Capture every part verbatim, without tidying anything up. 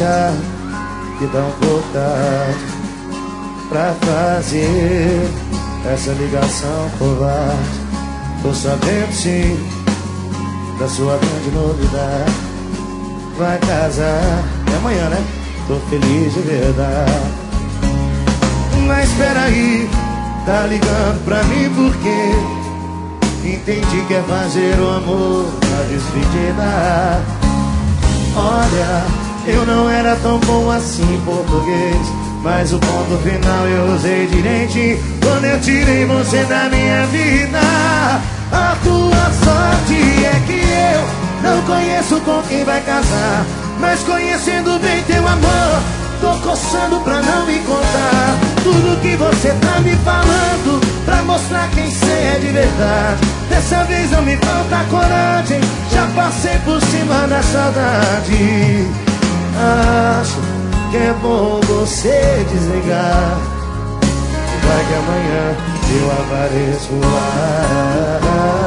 achar que dá um pouco tarde pra fazer essa ligação covarde. Tô sabendo sim da sua grande novidade. Vai casar, é amanhã, né? Tô feliz de verdade. Mas espera aí, tá ligando pra mim porque entendi que é fazer o amor na despedida. Olha, eu não era tão bom assim em português, mas o ponto final eu usei direitinho quando eu tirei você da minha vida. A tua sorte é que eu não conheço com quem vai casar, mas conhecendo bem teu amor, tô coçando pra não me contar tudo que você tá me falando, pra mostrar quem cê é de verdade. Dessa vez não me falta coragem, já passei por cima da saudade. Acho que é bom você desligar, vai que amanhã eu apareço lá.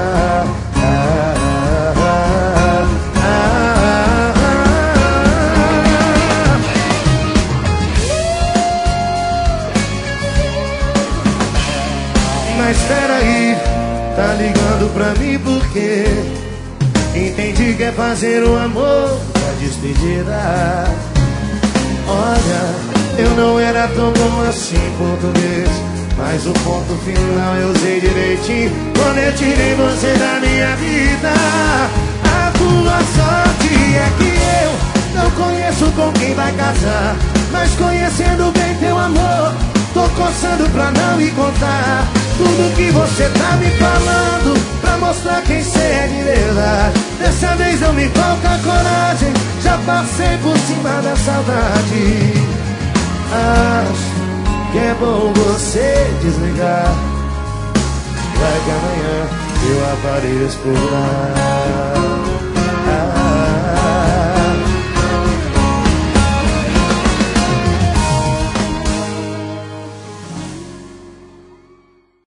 Mas espera aí, tá ligando pra mim porque entendi que é fazer o amor na despedida. Olha, eu não era tão bom assim em português, mas o ponto final eu usei direitinho quando eu tirei você da minha vida. A tua sorte é que eu não conheço com quem vai casar, mas conhecendo bem teu amor, tô coçando pra não me contar tudo que você tá me falando, pra mostrar quem cê é de verdade. Dessa vez não me falta coragem, já passei por cima da saudade. Acho que é bom você desligar, vai que amanhã eu apareço por lá.